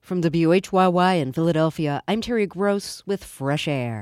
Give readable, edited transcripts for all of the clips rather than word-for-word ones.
From WHYY in Philadelphia, I'm Terry Gross with Fresh Air.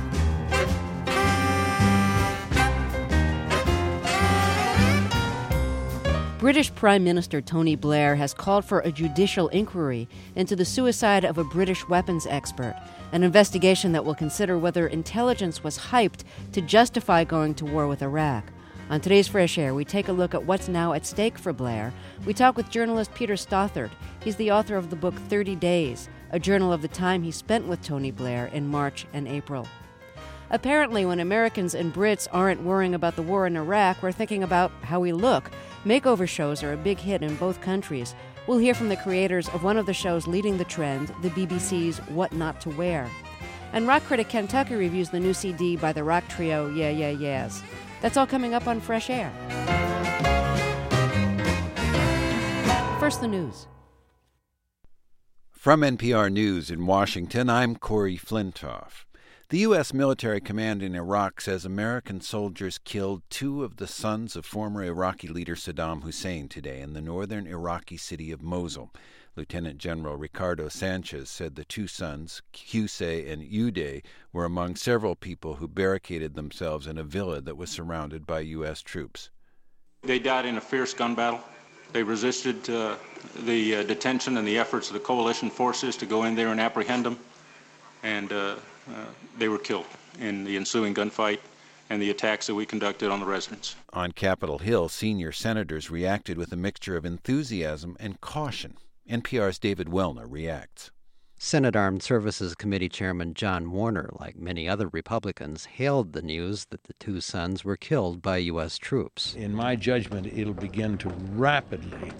British Prime Minister Tony Blair has called for a judicial inquiry into the suicide of a British weapons expert, an investigation that will consider whether intelligence was hyped to justify going to war with Iraq. On today's Fresh Air, we take a look at what's now at stake for Blair. We talk with journalist Peter Stothard. He's the author of the book 30 Days, a journal of the time he spent with Tony Blair in March and April. Apparently, when Americans and Brits aren't worrying about the war in Iraq, we're thinking about how we look. Makeover shows are a big hit in both countries. We'll hear from the creators of one of the shows leading the trend, the BBC's What Not to Wear. And rock critic Ken Tucker reviews the new CD by the rock trio Yeah Yeah Yeahs. That's all coming up on Fresh Air. First, the news. From NPR News in Washington, I'm Corey Flintoff. The U.S. military command in Iraq says American soldiers killed two of the sons of former Iraqi leader Saddam Hussein today in the northern Iraqi city of Mosul. Lieutenant General Ricardo Sanchez said the two sons, Qusay and Uday, were among several people who barricaded themselves in a villa that was surrounded by U.S. troops. They died in a fierce gun battle. They resisted the detention and the efforts of the coalition forces to go in there and apprehend them, and they were killed in the ensuing gunfight and the attacks that we conducted on the residents. On Capitol Hill, senior senators reacted with a mixture of enthusiasm and caution. NPR's David Wellner reacts. Senate Armed Services Committee Chairman John Warner, like many other Republicans, hailed the news that the two sons were killed by U.S. troops. In my judgment, it'll begin to rapidly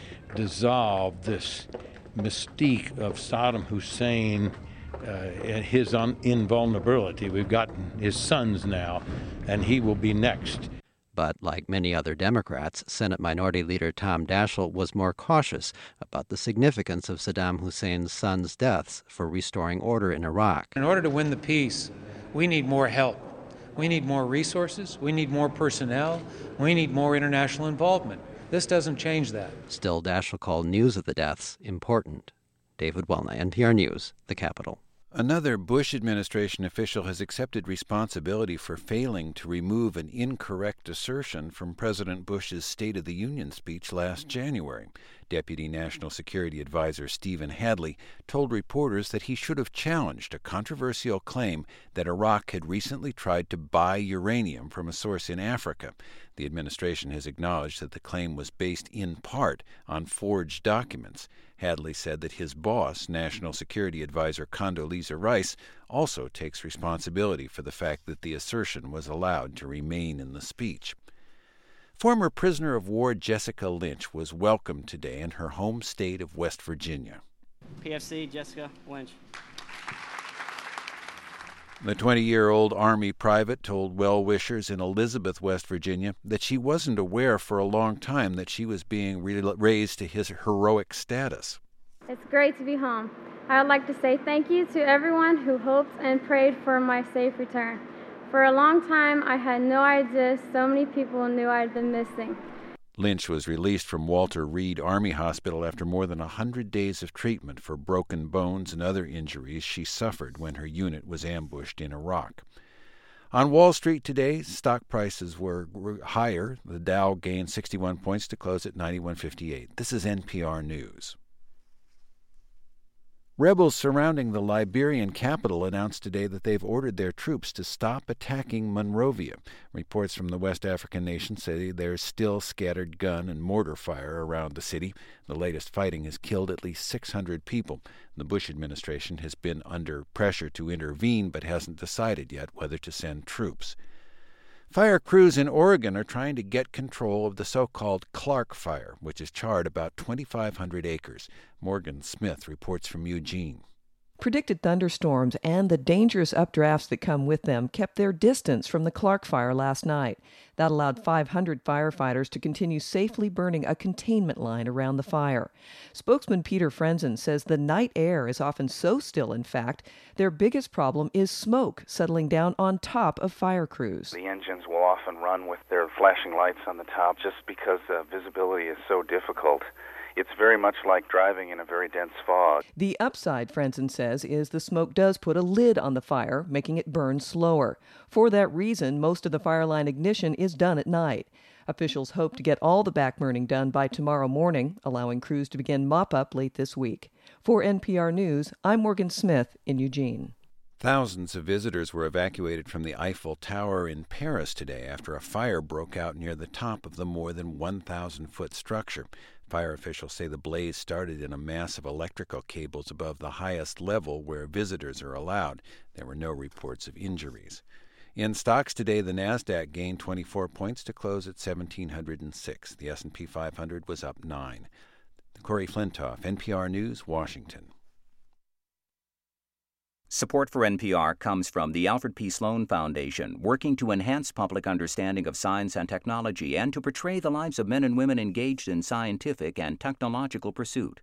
dissolve this mystique of Saddam Hussein and his invulnerability. We've gotten his sons now, and he will be next. But like many other Democrats, Senate Minority Leader Tom Daschle was more cautious about the significance of Saddam Hussein's sons' deaths for restoring order in Iraq. In order to win the peace, we need more help. We need more resources. We need more personnel. We need more international involvement. This doesn't change that. Still, Daschle called news of the deaths important. David Wellner, NPR News, the Capitol. Another Bush administration official has accepted responsibility for failing to remove an incorrect assertion from President Bush's State of the Union speech last January. Deputy National Security Advisor Stephen Hadley told reporters that he should have challenged a controversial claim that Iraq had recently tried to buy uranium from a source in Africa. The administration has acknowledged that the claim was based in part on forged documents. Hadley said that his boss, National Security Advisor Condoleezza Rice, also takes responsibility for the fact that the assertion was allowed to remain in the speech. Former prisoner of war Jessica Lynch was welcomed today in her home state of West Virginia. PFC, Jessica Lynch. The 20-year-old Army private told well-wishers in Elizabeth, West Virginia, that she wasn't aware for a long time that she was being raised to his heroic status. It's great to be home. I would like to say thank you to everyone who hoped and prayed for my safe return. For a long time, I had no idea so many people knew I'd been missing. Lynch was released from Walter Reed Army Hospital after more than 100 days of treatment for broken bones and other injuries she suffered when her unit was ambushed in Iraq. On Wall Street today, stock prices were higher. The Dow gained 61 points to close at 91.58. This is NPR News. Rebels surrounding the Liberian capital announced today that they've ordered their troops to stop attacking Monrovia. Reports from the West African nation say there's still scattered gun and mortar fire around the city. The latest fighting has killed at least 600 people. The Bush administration has been under pressure to intervene but hasn't decided yet whether to send troops. Fire crews in Oregon are trying to get control of the so-called Clark Fire, which has charred about 2,500 acres. Morgan Smith reports from Eugene. Predicted thunderstorms and the dangerous updrafts that come with them kept their distance from the Clark Fire last night. That allowed 500 firefighters to continue safely burning a containment line around the fire. Spokesman Peter Frenzen says the night air is often so still, in fact, their biggest problem is smoke settling down on top of fire crews. The engines will often run with their flashing lights on the top just because visibility is so difficult. it's very much like driving in a very dense fog. The upside, Frentzen says, is the smoke does put a lid on the fire, making it burn slower. For that reason, most of the fire line ignition is done at night. Officials hope to get all the backburning done by tomorrow morning, allowing crews to begin mop-up late this week. For NPR News, I'm Morgan Smith in Eugene. Thousands of visitors were evacuated from the Eiffel Tower in Paris today after a fire broke out near the top of the more than 1,000-foot structure. Fire officials say the blaze started in a mass of electrical cables above the highest level where visitors are allowed. There were no reports of injuries. In stocks today, the Nasdaq gained 24 points to close at 1,706. The S&P 500 was up 9. Corey Flintoff, NPR News, Washington. Support for NPR comes from the Alfred P. Sloan Foundation, working to enhance public understanding of science and technology and to portray the lives of men and women engaged in scientific and technological pursuit.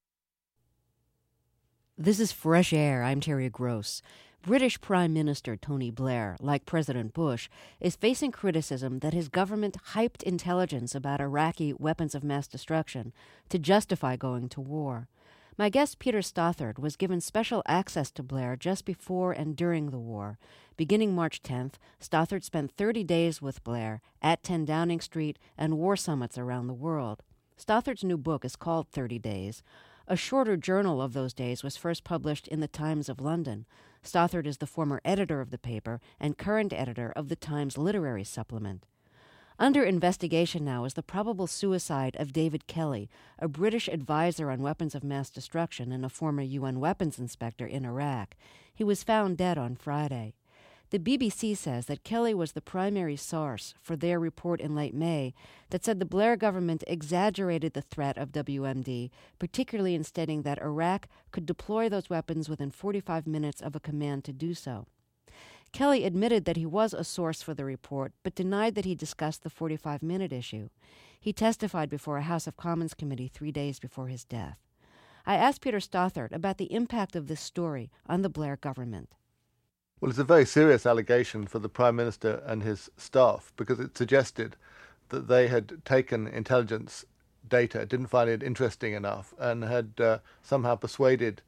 This is Fresh Air. I'm Terry Gross. British Prime Minister Tony Blair, like President Bush, is facing criticism that his government hyped intelligence about Iraqi weapons of mass destruction to justify going to war. My guest Peter Stothard was given special access to Blair just before and during the war. Beginning March 10th, Stothard spent 30 days with Blair at 10 Downing Street and war summits around the world. Stothard's new book is called 30 Days. A shorter journal of those days was first published in the Times of London. Stothard is the former editor of the paper and current editor of the Times Literary Supplement. Under investigation now is the probable suicide of David Kelly, a British advisor on weapons of mass destruction and a former UN weapons inspector in Iraq. He was found dead on Friday. The BBC says that Kelly was the primary source for their report in late May that said the Blair government exaggerated the threat of WMD, particularly in stating that Iraq could deploy those weapons within 45 minutes of a command to do so. Kelly admitted that he was a source for the report, but denied that he discussed the 45-minute issue. He testified before a House of Commons committee 3 days before his death. I asked Peter Stothard about the impact of this story on the Blair government. Well, it's a very serious allegation for the Prime Minister and his staff because it suggested that they had taken intelligence data, didn't find it interesting enough, and had somehow persuaded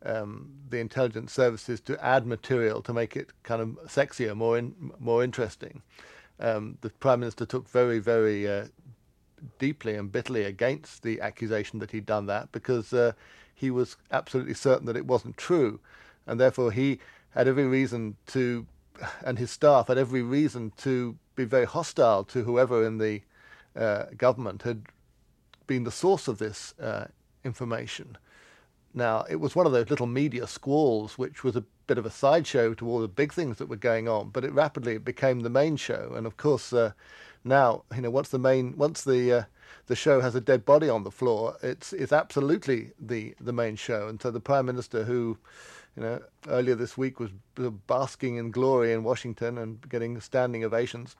the intelligence services to add material to make it kind of sexier, more interesting. The Prime Minister took very, very deeply and bitterly against the accusation that he'd done that because he was absolutely certain that it wasn't true, and therefore he had every reason to, and his staff had every reason to be very hostile to whoever in the government had been the source of this information. Now, it was one of those little media squalls, which was a bit of a sideshow to all the big things that were going on, but it rapidly became the main show. And of course, now, once the show has a dead body on the floor, it's absolutely the main show. And so the Prime Minister, who earlier this week was basking in glory in Washington and getting standing ovations,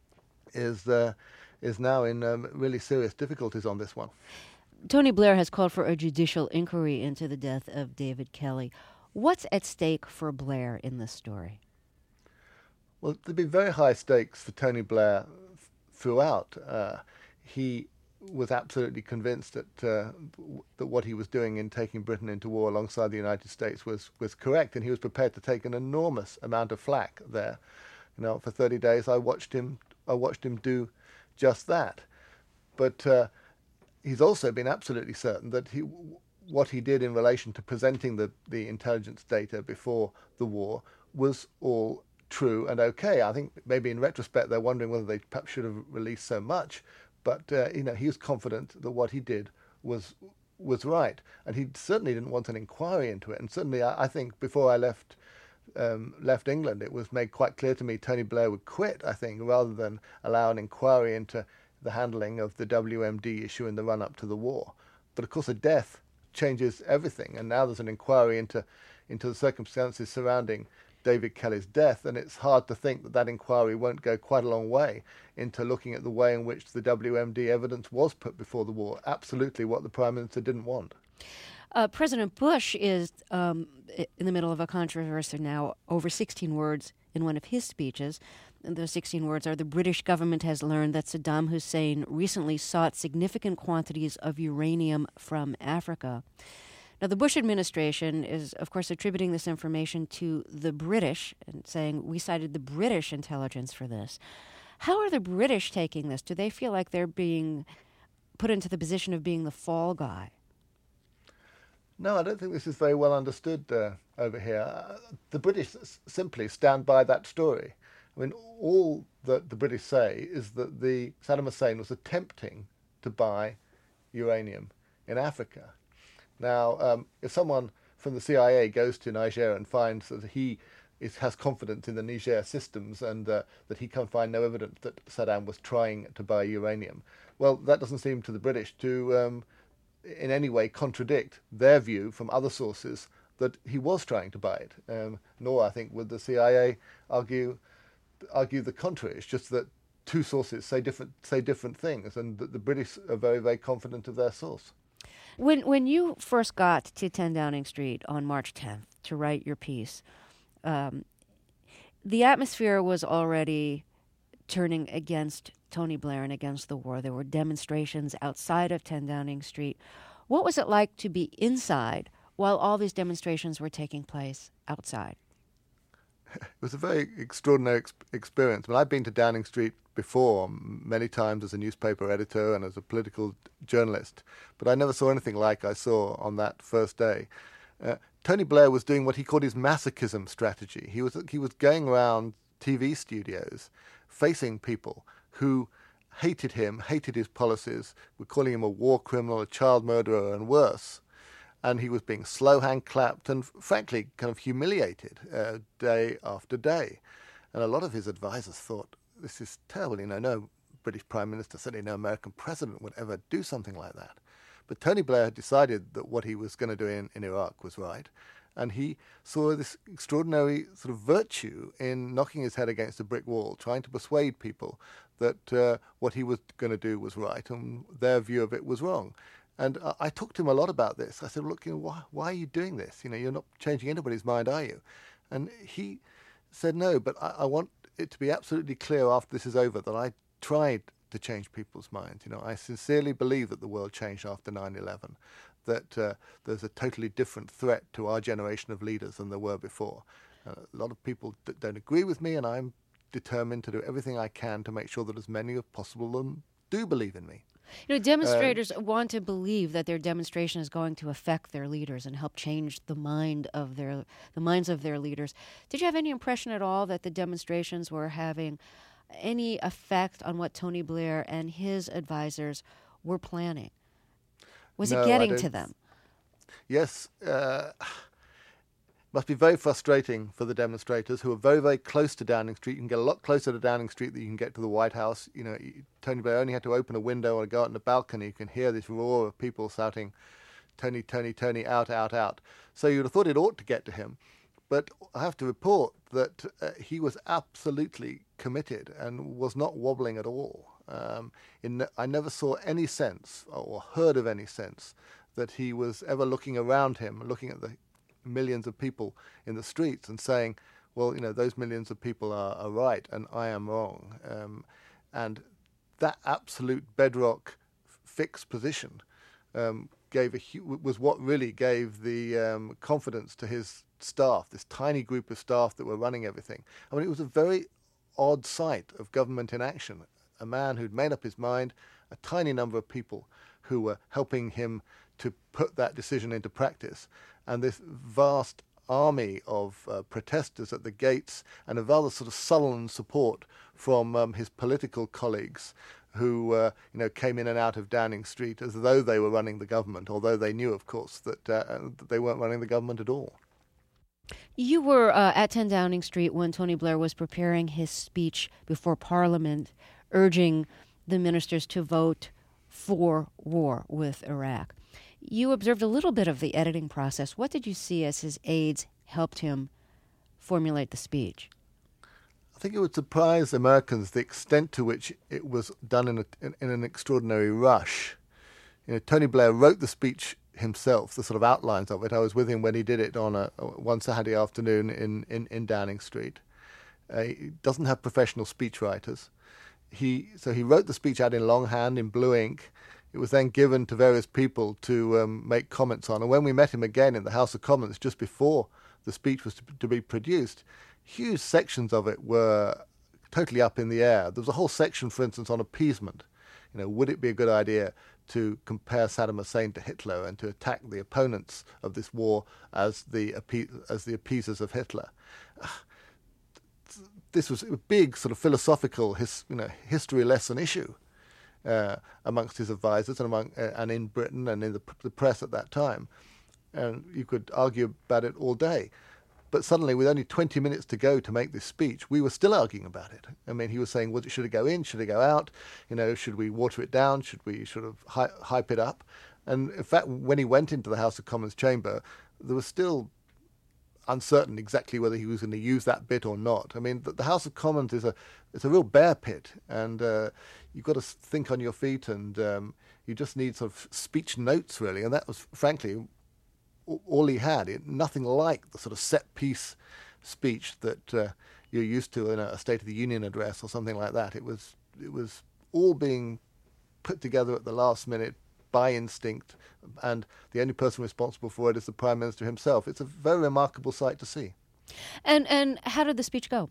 is now in really serious difficulties on this one. Tony Blair has called for a judicial inquiry into the death of David Kelly. What's at stake for Blair in this story? Well, there'd be very high stakes for Tony Blair throughout. He was absolutely convinced that what he was doing in taking Britain into war alongside the United States was correct, and he was prepared to take an enormous amount of flack there. For 30 days, I watched him do just that. But he's also been absolutely certain that what he did in relation to presenting the intelligence data before the war was all true and okay. I think maybe in retrospect they're wondering whether they perhaps should have released so much, but he was confident that what he did was right, and he certainly didn't want an inquiry into it. And certainly, I think before I left England, it was made quite clear to me Tony Blair would quit, I think, rather than allow an inquiry into the handling of the WMD issue in the run-up to the war. But of course, a death changes everything, and now there's an inquiry into the circumstances surrounding David Kelly's death, and it's hard to think that inquiry won't go quite a long way into looking at the way in which the WMD evidence was put before the war, absolutely what the Prime Minister didn't want. President Bush is in the middle of a controversy now over 16 words in one of his speeches. And the 16 words are, "The British government has learned that Saddam Hussein recently sought significant quantities of uranium from Africa." Now, the Bush administration is, of course, attributing this information to the British and saying, we cited the British intelligence for this. How are the British taking this? Do they feel like they're being put into the position of being the fall guy? No, I don't think this is very well understood over here. The British simply stand by that story. I mean, all that the British say is that Saddam Hussein was attempting to buy uranium in Africa. Now, if someone from the CIA goes to Niger and finds that he has confidence in the Niger systems and that he can find no evidence that Saddam was trying to buy uranium, well, that doesn't seem to the British to in any way contradict their view from other sources that he was trying to buy it. Nor, I think, would the CIA argue the contrary. It's just that two sources say different things, and that the British are very, very confident of their source. When you first got to 10 Downing Street on March 10th to write your piece, the atmosphere was already turning against Tony Blair and against the war. There were demonstrations outside of 10 Downing Street. What was it like to be inside while all these demonstrations were taking place outside? It was a very extraordinary experience. I mean, I've been to Downing Street before many times as a newspaper editor and as a political journalist, but I never saw anything like I saw on that first day. Tony Blair was doing what he called his masochism strategy. He was going around TV studios facing people who hated him, hated his policies, were calling him a war criminal, a child murderer, and worse. And he was being slow hand clapped and, frankly, kind of humiliated day after day. And a lot of his advisors thought, this is terrible. No British Prime Minister, certainly no American president would ever do something like that. But Tony Blair had decided that what he was going to do in Iraq was right. And he saw this extraordinary sort of virtue in knocking his head against a brick wall, trying to persuade people that what he was going to do was right and their view of it was wrong. And I talked to him a lot about this. I said, look, why are you doing this? You're not changing anybody's mind, are you? And he said, no, but I want it to be absolutely clear after this is over that I tried to change people's minds. I sincerely believe that the world changed after 9/11, that there's a totally different threat to our generation of leaders than there were before. A lot of people don't agree with me, and I'm determined to do everything I can to make sure that as many as possible of them do believe in me. Demonstrators want to believe that their demonstration is going to affect their leaders and help change the minds of their leaders. Did you have any impression at all that the demonstrations were having any effect on what Tony Blair and his advisors were planning? Was it getting to them? Yes. Must be very frustrating for the demonstrators who are very, very close to Downing Street. You can get a lot closer to Downing Street than you can get to the White House. Tony Blair only had to open a window or go out on the balcony. You can hear this roar of people shouting, Tony, Tony, Tony, out, out, out. So you'd have thought it ought to get to him. But I have to report that he was absolutely committed and was not wobbling at all. I never saw any sense or heard of any sense that he was ever looking around him, looking at the millions of people in the streets and saying, well, those millions of people are right and I am wrong. And that absolute bedrock fixed position was what really gave the confidence to his staff, this tiny group of staff that were running everything. I mean, it was a very odd sight of government in action. A man who'd made up his mind, a tiny number of people who were helping him to put that decision into practice, and this vast army of protesters at the gates, and a rather sort of sullen support from his political colleagues who came in and out of Downing Street as though they were running the government, although they knew, of course, that they weren't running the government at all. You were at 10 Downing Street when Tony Blair was preparing his speech before Parliament, urging the ministers to vote for war with Iraq. You observed a little bit of the editing process. What did you see as his aides helped him formulate the speech? I think it would surprise Americans the extent to which it was done in an extraordinary rush. Tony Blair wrote the speech himself, the sort of outlines of it. I was with him when he did it on one Saturday afternoon in Downing Street. He doesn't have professional speechwriters. So he wrote the speech out in longhand in blue ink. It was then given to various people to make comments on. And when we met him again in the House of Commons just before the speech was to be produced, huge sections of it were totally up in the air. There was a whole section, for instance, on appeasement. Would it be a good idea to compare Saddam Hussein to Hitler and to attack the opponents of this war as the appeasers of Hitler? This was a big sort of philosophical history lesson issue amongst his advisors and in Britain and in the press at that time. And you could argue about it all day. But suddenly, with only 20 minutes to go to make this speech, we were still arguing about it. I mean, he was saying, should it go in? Should it go out? Should we water it down? Should we sort of hype it up? And in fact, when he went into the House of Commons chamber, there was still uncertain exactly whether he was going to use that bit or not. I mean, the House of Commons is a real bear pit, and you've got to think on your feet, and you just need sort of speech notes, really. And that was, frankly, all he had. Nothing like the sort of set-piece speech that you're used to in a State of the Union address or something like that. It was all being put together at the last minute by instinct, and the only person responsible for it is the Prime Minister himself. It's a very remarkable sight to see. And how did the speech go?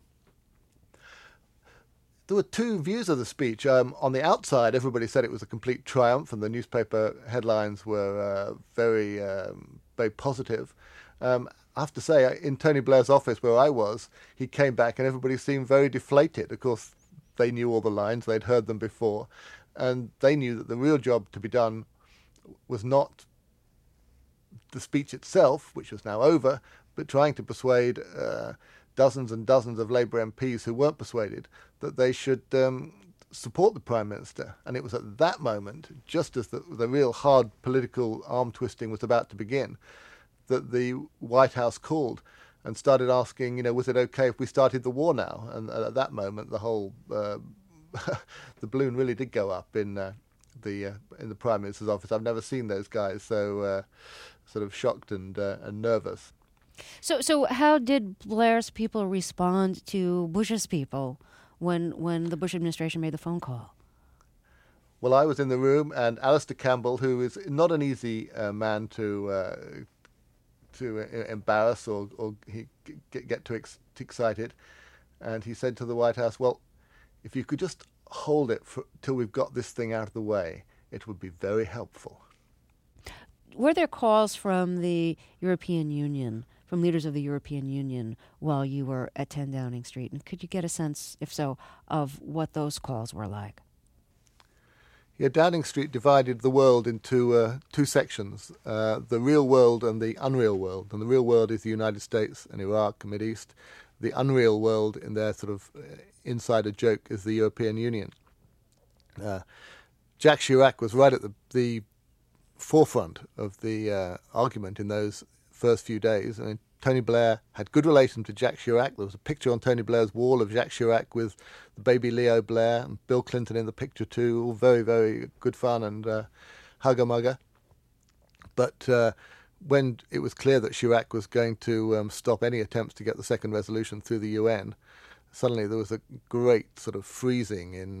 There were two views of the speech. On the outside, everybody said it was a complete triumph, and the newspaper headlines were very positive. I have to say, in Tony Blair's office where I was, he came back and everybody seemed very deflated. Of course, they knew all the lines, they'd heard them before, and they knew that the real job to be done was not the speech itself, which was now over, but trying to persuade dozens and dozens of Labour MPs who weren't persuaded that they should support the Prime Minister. And it was at that moment, just as the real hard political arm twisting was about to begin, that the White House called and started asking, was it okay if we started the war now? And at that moment, the whole the balloon really did go up in the Prime Minister's office. I've never seen those guys so sort of shocked and nervous. So how did Blair's people respond to Bush's people when the Bush administration made the phone call? Well, I was in the room, and Alistair Campbell, who is not an easy man to embarrass or get too excited, and he said to the White House, well, if you could just hold it till we've got this thing out of the way, it would be very helpful. Were there calls from the European Union, from leaders of the European Union, while you were at 10 Downing Street? And could you get a sense, if so, of what those calls were like? Yeah, Downing Street divided the world into two sections, the real world and the unreal world. And the real world is the United States and Iraq and Mideast. The unreal world, in their sort of insider joke, is the European Union. Jacques Chirac was right at the forefront of the argument in those first few days. I mean, Tony Blair had good relations with Jacques Chirac. There was a picture on Tony Blair's wall of Jacques Chirac with the baby Leo Blair and Bill Clinton in the picture too. All very, very good fun and hugger-mugger. But when it was clear that Chirac was going to stop any attempts to get the second resolution through the UN, suddenly there was a great sort of freezing in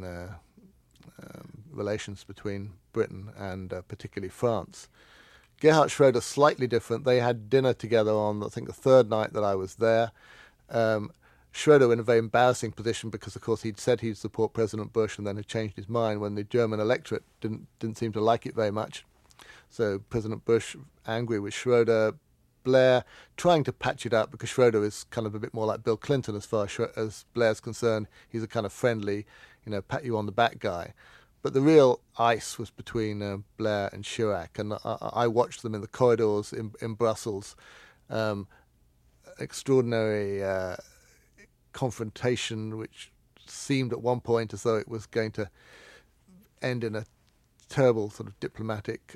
relations between Britain and particularly France. Gerhard Schroeder, slightly different. They had dinner together on, I think, the third night that I was there. Schroeder in a very embarrassing position because, of course, he'd said he'd support President Bush and then had changed his mind when the German electorate didn't seem to like it very much. So President Bush angry with Schroeder, Blair trying to patch it up because Schroeder is kind of a bit more like Bill Clinton as far as Blair's concerned. He's a kind of friendly, pat you on the back guy. But the real ice was between Blair and Chirac, and I watched them in the corridors in Brussels. Extraordinary confrontation, which seemed at one point as though it was going to end in a terrible sort of diplomatic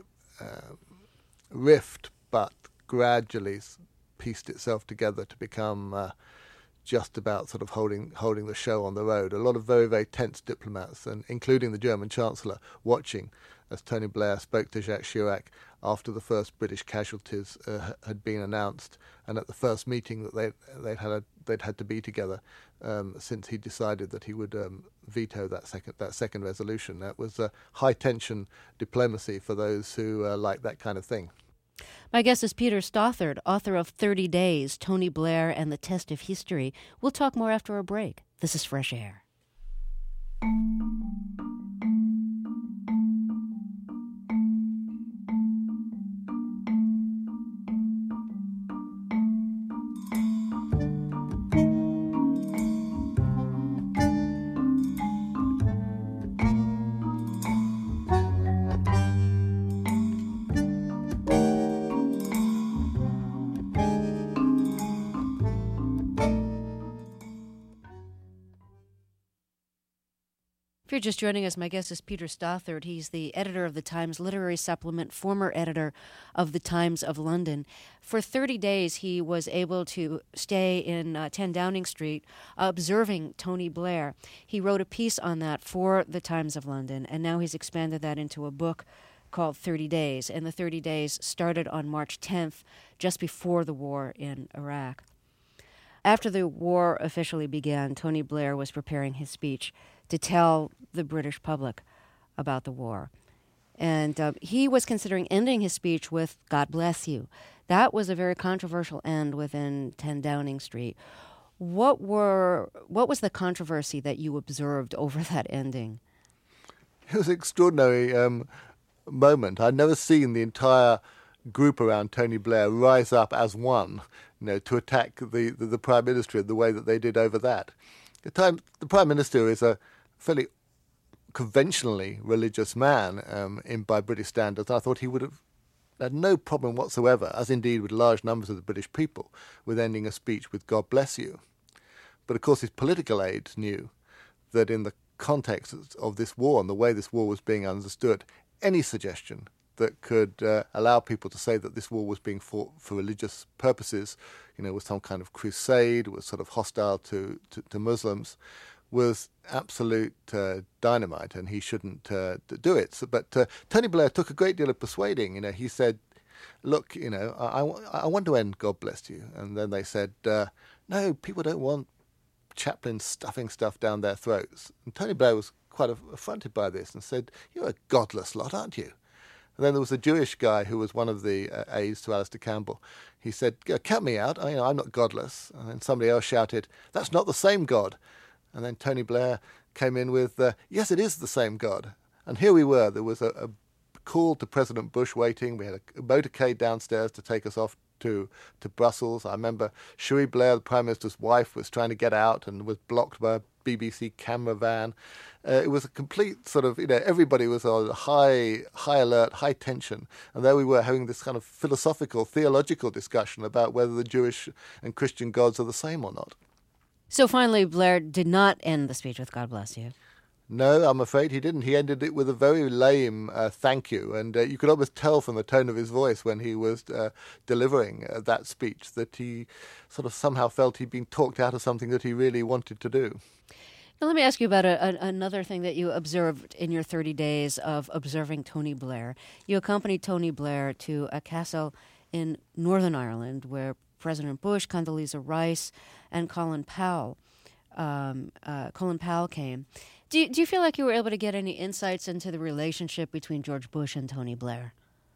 rift, but gradually pieced itself together to become just about sort of holding the show on the road. A lot of very, very tense diplomats, and including the German Chancellor, watching as Tony Blair spoke to Jacques Chirac after the first British casualties had been announced, and at the first meeting that they'd had to be together since he decided that he would veto that second resolution. That was high tension diplomacy for those who like that kind of thing. My guest is Peter Stothard, author of 30 Days, Tony Blair and the Test of History. We'll talk more after a break. This is Fresh Air. If you're just joining us, my guest is Peter Stothard. He's the editor of the Times Literary Supplement, former editor of the Times of London. For 30 days, he was able to stay in 10 Downing Street observing Tony Blair. He wrote a piece on that for the Times of London, and now he's expanded that into a book called 30 Days. And the 30 days started on March 10th, just before the war in Iraq. After the war officially began, Tony Blair was preparing his speech to tell the British public about the war. And he was considering ending his speech with "God bless you." That was a very controversial end within 10 Downing Street. What was the controversy that you observed over that ending? It was an extraordinary moment. I'd never seen the entire group around Tony Blair rise up as one, to attack the Prime Minister in the way that they did over that. The Prime Minister is a fairly conventionally religious man by British standards. I thought he would have had no problem whatsoever, as indeed with large numbers of the British people, with ending a speech with "God bless you." But of course his political aides knew that in the context of this war and the way this war was being understood, any suggestion that could allow people to say that this war was being fought for religious purposes, was some kind of crusade, was sort of hostile to Muslims, was absolute dynamite, and he shouldn't do it. But Tony Blair took a great deal of persuading. He said, "Look, I want to end God bless you." And then they said, "No, people don't want chaplains stuffing stuff down their throats." And Tony Blair was quite affronted by this and said, "You're a godless lot, aren't you?" And then there was a Jewish guy who was one of the aides to Alistair Campbell. He said, "Count me out. I'm not godless." And then somebody else shouted, "That's not the same God." And then Tony Blair came in with, "Yes, it is the same God." And here we were. There was a call to President Bush waiting. We had a motorcade downstairs to take us off to Brussels. I remember Cherie Blair, the Prime Minister's wife, was trying to get out and was blocked by a BBC camera van. It was a complete sort of, everybody was on high alert, high tension. And there we were having this kind of philosophical, theological discussion about whether the Jewish and Christian gods are the same or not. So finally, Blair did not end the speech with "God bless you." No, I'm afraid he didn't. He ended it with a very lame thank you. And you could almost tell from the tone of his voice when he was delivering that speech that he sort of somehow felt he'd been talked out of something that he really wanted to do. Now, let me ask you about another thing that you observed in your 30 days of observing Tony Blair. You accompanied Tony Blair to a castle in Northern Ireland where President Bush, Condoleezza Rice, and Colin Powell came. Do you feel like you were able to get any insights into the relationship between George Bush and Tony Blair?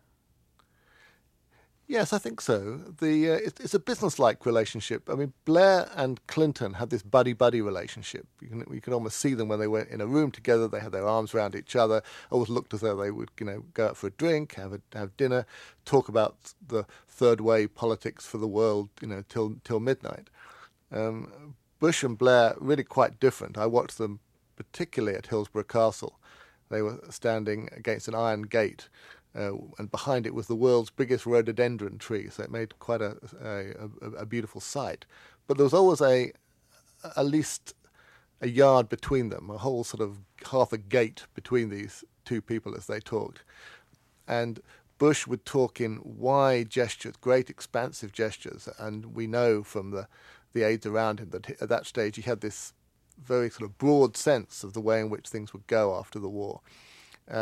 Yes, I think so. It's a business-like relationship. I mean, Blair and Clinton had this buddy-buddy relationship. You could almost see them when they went in a room together. They had their arms around each other. Always looked as though they would, go out for a drink, have dinner, talk about the third-way politics for the world, till midnight. Bush and Blair really quite different. I watched them particularly at Hillsborough Castle. They were standing against an iron gate. And behind it was the world's biggest rhododendron tree, so it made quite a beautiful sight. But there was always at least a yard between them, a whole sort of half a gate between these two people as they talked. And Bush would talk in wide gestures, great expansive gestures, and we know from the aides around him that at that stage he had this very sort of broad sense of the way in which things would go after the war.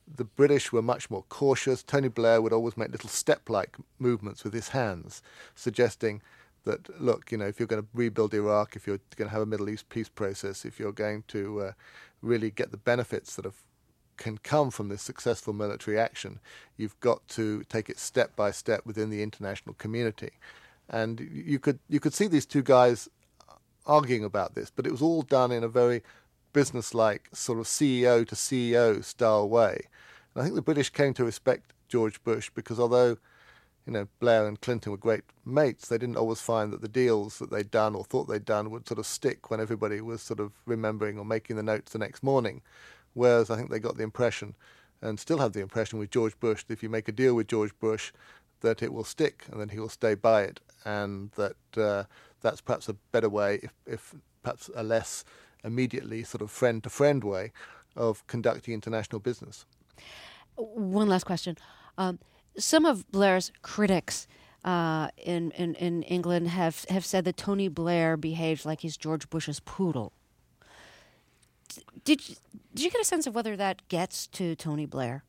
The British were much more cautious. Tony Blair would always make little step-like movements with his hands, suggesting that, look, if you're going to rebuild Iraq, if you're going to have a Middle East peace process, if you're going to really get the benefits that can come from this successful military action, you've got to take it step by step within the international community. And you could see these two guys arguing about this, but it was all done in a very businesslike sort of CEO to CEO style way. And I think the British came to respect George Bush because although Blair and Clinton were great mates, they didn't always find that the deals that they'd done or thought they'd done would sort of stick when everybody was sort of remembering or making the notes the next morning. Whereas I think they got the impression, and still have the impression with George Bush, that if you make a deal with George Bush, that it will stick and that he will stay by it, and that that's perhaps a better way, if perhaps a less immediately sort of friend-to-friend way of conducting international business. One last question. Some of Blair's critics in England have said that Tony Blair behaved like he's George Bush's poodle. Did you get a sense of whether that gets to Tony Blair?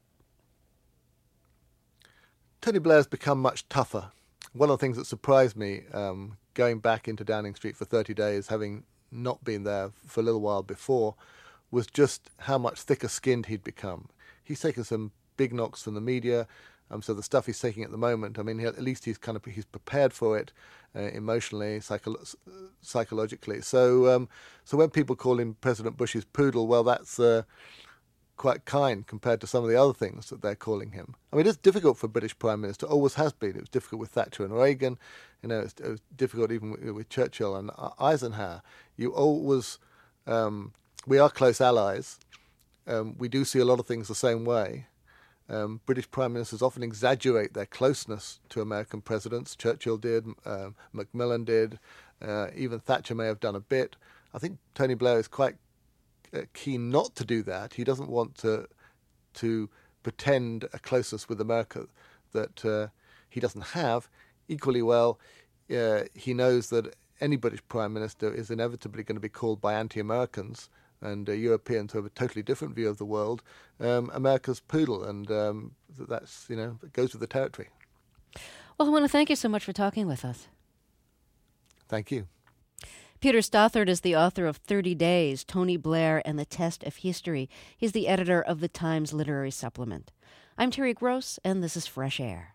Tony Blair's become much tougher. One of the things that surprised me, going back into Downing Street for 30 days, having not been there for a little while before, was just how much thicker skinned he'd become. He's taken some big knocks from the media. So the stuff he's taking at the moment, I mean, at least he's prepared for it emotionally, psychologically. So when people call him President Bush's poodle, well, that's quite kind compared to some of the other things that they're calling him. I mean, it's difficult for a British Prime Minister, always has been. It was difficult with Thatcher and Reagan. It was difficult even with Churchill and Eisenhower. You always, we are close allies. We do see a lot of things the same way. British Prime Ministers often exaggerate their closeness to American presidents. Churchill did, Macmillan did, even Thatcher may have done a bit. I think Tony Blair is quite keen not to do that. He doesn't want to pretend a closeness with America that he doesn't have. Equally well, he knows that any British Prime Minister is inevitably going to be called by anti-Americans and Europeans who have a totally different view of the world, America's poodle, and that's, it goes with the territory. Well, I want to thank you so much for talking with us. Thank you. Peter Stothard is the author of 30 Days, Tony Blair and the Test of History. He's the editor of the Times Literary Supplement. I'm Terry Gross, and this is Fresh Air.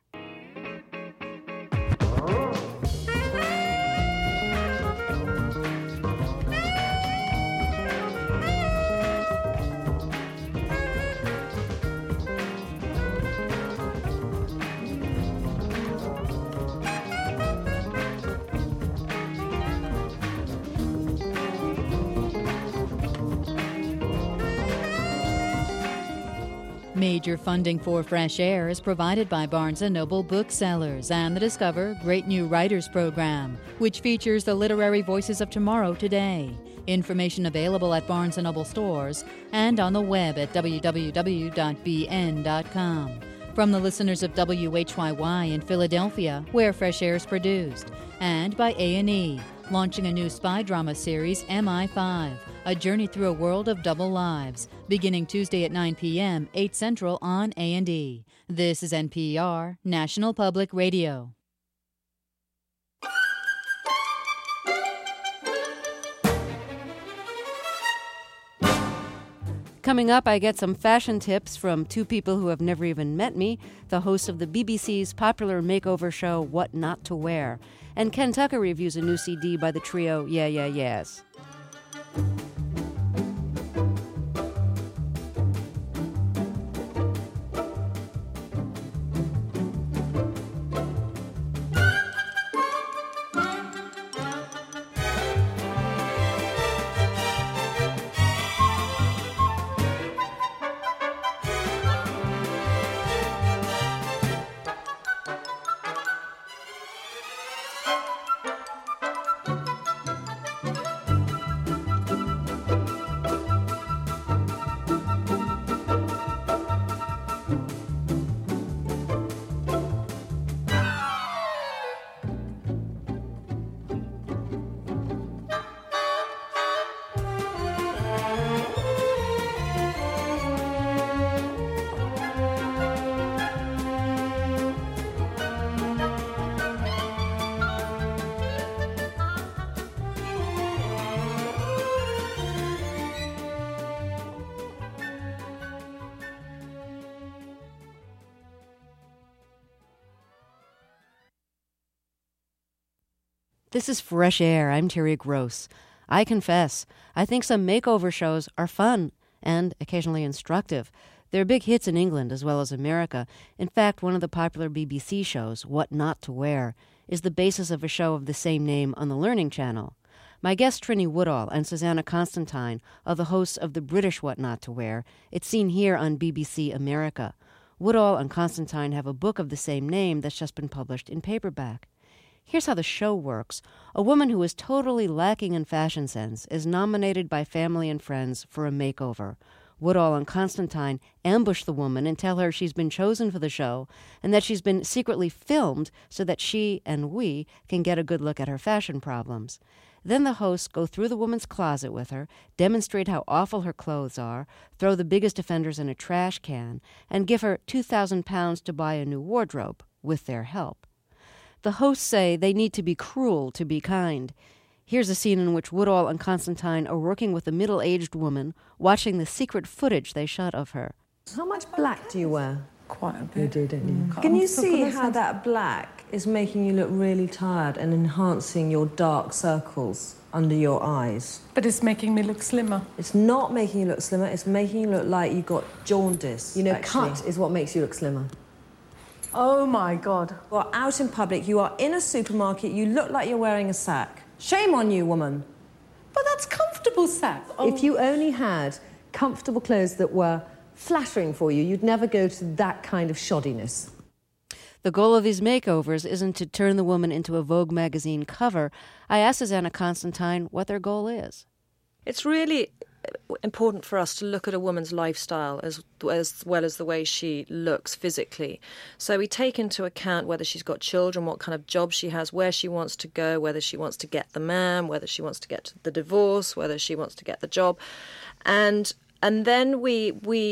Major funding for Fresh Air is provided by Barnes & Noble Booksellers and the Discover Great New Writers Program, which features the literary voices of tomorrow today. Information available at Barnes & Noble stores and on the web at www.bn.com. From the listeners of WHYY in Philadelphia, where Fresh Air is produced, and by A&E, launching a new spy drama series, MI5, a journey through a world of double lives, beginning Tuesday at 9 p.m., 8 Central on A&E. This is NPR, National Public Radio. Coming up, I get some fashion tips from two people who have never even met me, the hosts of the BBC's popular makeover show, What Not to Wear. And Ken Tucker reviews a new CD by the trio Yeah Yeah Yeahs. This is Fresh Air. I'm Terry Gross. I confess, I think some makeover shows are fun and occasionally instructive. They're big hits in England as well as America. In fact, one of the popular BBC shows, What Not to Wear, is the basis of a show of the same name on the Learning Channel. My guests Trinny Woodall and Susanna Constantine are the hosts of the British What Not to Wear. It's seen here on BBC America. Woodall and Constantine have a book of the same name that's just been published in paperback. Here's how the show works. A woman who is totally lacking in fashion sense is nominated by family and friends for a makeover. Woodall and Constantine ambush the woman and tell her she's been chosen for the show and that she's been secretly filmed so that she and we can get a good look at her fashion problems. Then the hosts go through the woman's closet with her, demonstrate how awful her clothes are, throw the biggest offenders in a trash can, and give her £2,000 to buy a new wardrobe with their help. The hosts say they need to be cruel to be kind. Here's a scene in which Woodall and Constantine are working with a middle-aged woman, watching the secret footage they shot of her. How much black do you wear? Quite a bit. You do, don't you? Can you see how that black is making you look really tired and enhancing your dark circles under your eyes? But it's making me look slimmer. It's not making you look slimmer, it's making you look like you've got jaundice. You know, actually. Cut is what makes you look slimmer. Oh, my God. You are out in public, you are in a supermarket, you look like you're wearing a sack. Shame on you, woman. But that's comfortable sack. If you only had comfortable clothes that were flattering for you, you'd never go to that kind of shoddiness. The goal of these makeovers isn't to turn the woman into a Vogue magazine cover. I asked Susanna Constantine what their goal is. It's really important for us to look at a woman's lifestyle as well as the way she looks physically. So we take into account whether she's got children, what kind of job she has, where she wants to go, whether she wants to get the man, whether she wants to get the divorce, whether she wants to get the job. And then we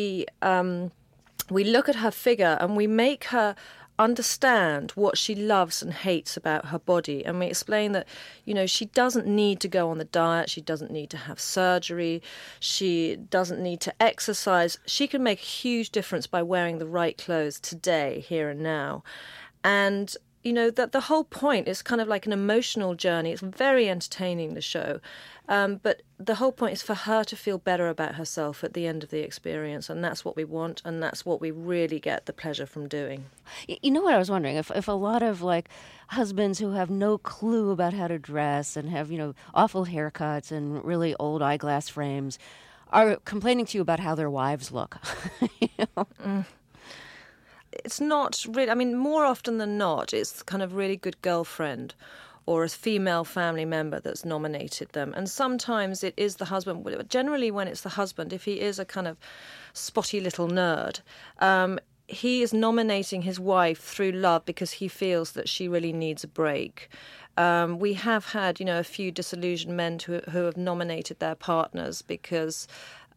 look at her figure and we make her understand what she loves and hates about her body, and we explain that, you know, she doesn't need to go on the diet, she doesn't need to have surgery, she doesn't need to exercise. She can make a huge difference by wearing the right clothes today, here and now. And you know, that the whole point is kind of like an emotional journey. It's very entertaining, the show. But the whole point is for her to feel better about herself at the end of the experience. And that's what we want. And that's what we really get the pleasure from doing. You know what I was wondering? If a lot of, like, husbands who have no clue about how to dress and have, you know, awful haircuts and really old eyeglass frames are complaining to you about how their wives look. You know? It's not really, I mean, more often than not, it's kind of really good girlfriend or a female family member that's nominated them. And sometimes it is the husband. Generally, when it's the husband, if he is a kind of spotty little nerd, he is nominating his wife through love because he feels that she really needs a break. We have had, you know, a few disillusioned men who have nominated their partners because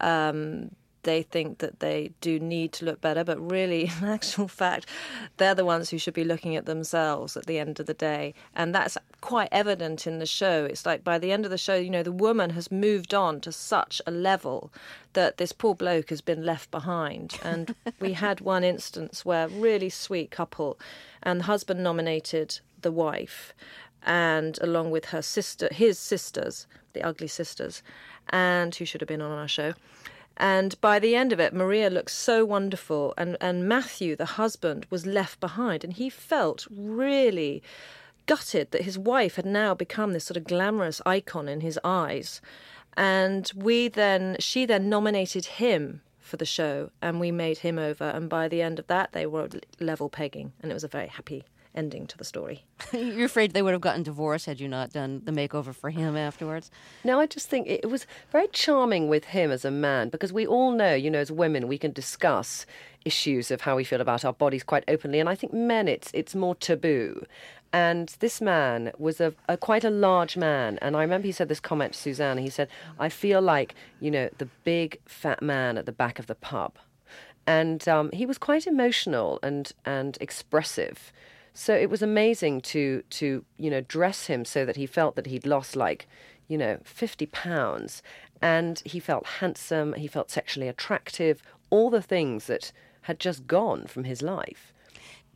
they think that they do need to look better, but really, in actual fact, they're the ones who should be looking at themselves at the end of the day. And that's quite evident in the show. It's like by the end of the show, you know, the woman has moved on to such a level that this poor bloke has been left behind. And we had one instance where a really sweet couple, and the husband nominated the wife, and along with her sister, his sisters, the ugly sisters, and who should have been on our show. And by the end of it, Maria looked so wonderful, and Matthew, the husband, was left behind, and he felt really gutted that his wife had now become this sort of glamorous icon in his eyes. And she then nominated him for the show, and we made him over, and by the end of that, they were level pegging, and it was a very happy ending to the story. You're afraid they would have gotten divorced had you not done the makeover for him afterwards? No, I just think it was very charming with him as a man, because we all know, you know, as women, we can discuss issues of how we feel about our bodies quite openly, and I think men, it's more taboo. And this man was quite a large man, and I remember he said this comment to Susanna. He said, "I feel like, you know, the big fat man at the back of the pub," and he was quite emotional and expressive. So it was amazing to you know, dress him so that he felt that he'd lost, like, you know, 50 pounds, and he felt handsome, he felt sexually attractive, all the things that had just gone from his life.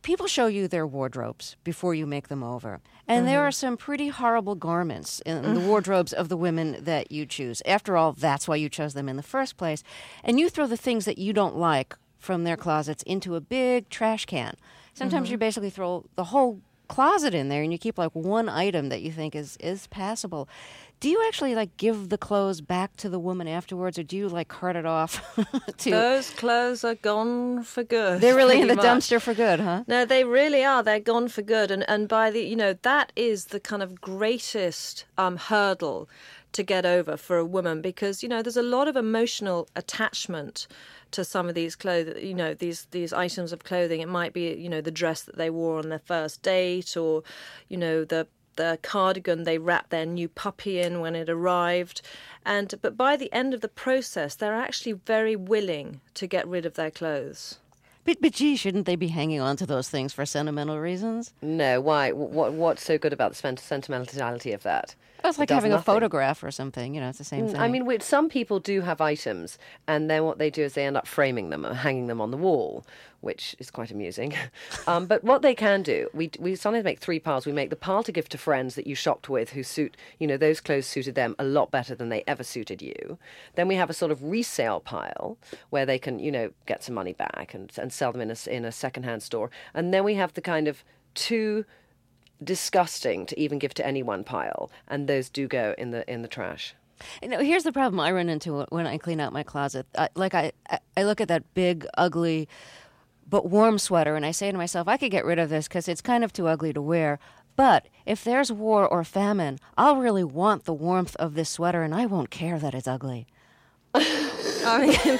people show you their wardrobes before you make them over. And there are some pretty horrible garments in the wardrobes of the women that you choose. After all, that's why you chose them in the first place. And you throw the things that you don't like from their closets into a big trash can. Sometimes you basically throw the whole closet in there and you keep like one item that you think is passable. Do you actually like give the clothes back to the woman afterwards, or do you like cart it off to... Those clothes are gone for good. They're really in the much. dumpster for good, huh? No, they really are. They're gone for good. And by the, you know, that is the kind of greatest hurdle to get over for a woman, because, you know, there's a lot of emotional attachment to some of these clothes, you know, these items of clothing. It might be, you know, the dress that they wore on their first date, or, you know, the cardigan they wrapped their new puppy in when it arrived. But by the end of the process, they're actually very willing to get rid of their clothes. But gee, shouldn't they be hanging on to those things for sentimental reasons? No, why? What's so good about the sentimentality of that? Oh, it's like having a photograph or something, you know, it's the same thing. I mean, some people do have items, and then what they do is they end up framing them or hanging them on the wall, which is quite amusing. But what they can do, we sometimes make 3 piles. We make the pile to give to friends that you shopped with who suit, you know, those clothes suited them a lot better than they ever suited you. Then we have a sort of resale pile where they can, you know, get some money back and sell them in a secondhand store. And then we have the kind of too disgusting to even give to anyone pile, and those do go in the trash. You know, here's the problem I run into when I clean out my closet. I look at that big, ugly, but warm sweater, and I say to myself, I could get rid of this because it's kind of too ugly to wear. But if there's war or famine, I'll really want the warmth of this sweater, and I won't care that it's ugly. I mean,